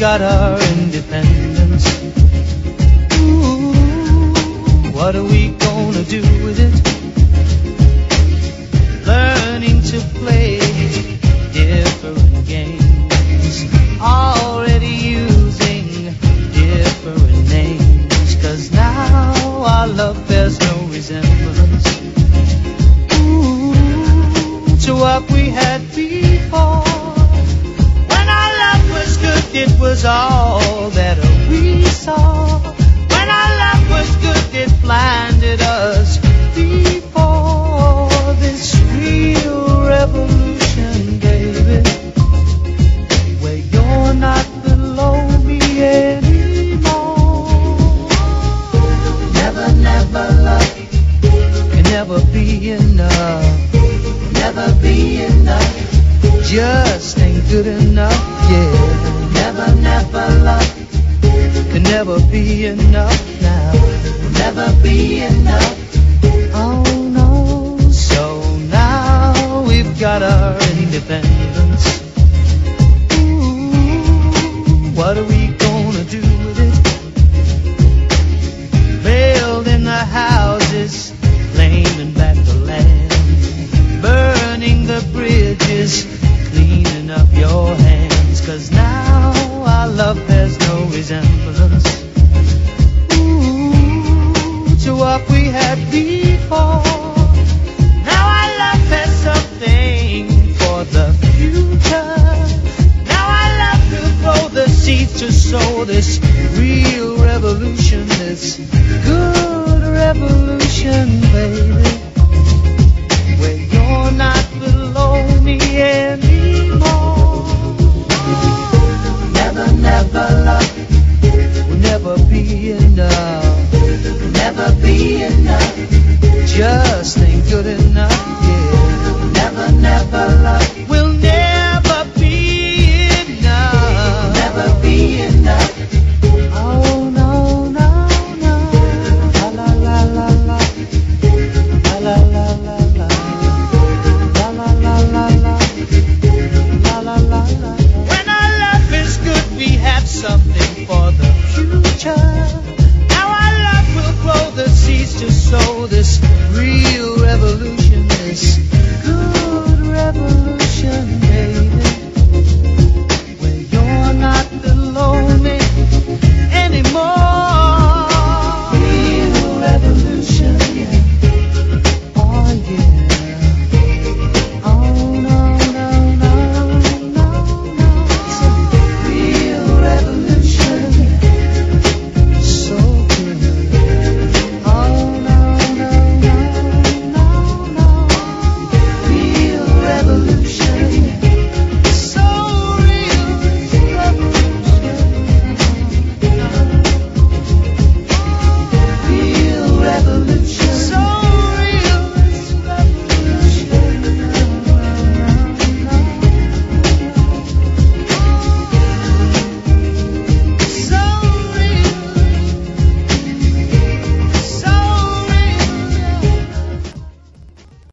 got our independence. Ooh, what are we gonna do with it? Learning to play different games, already using different names, 'cause now our love bears no resemblance to what we had before. When our love was good, it was all that we saw. When our love was good, it blinded us before this real revolution, baby, where you're not below me anymore. Never, never love can never be enough. Never be enough, just ain't good enough, yeah. Never, never love can never be enough now. Never be enough, oh no. So now we've got our independence. Ooh, what are we gonna do with it? Building the houses, claiming back the land, burning the bridges, cleaning up your hands, 'cause now our love has no resemblance to what we had before. Now our love has something for the future. Now our love will grow the seeds to sow this real revolution, this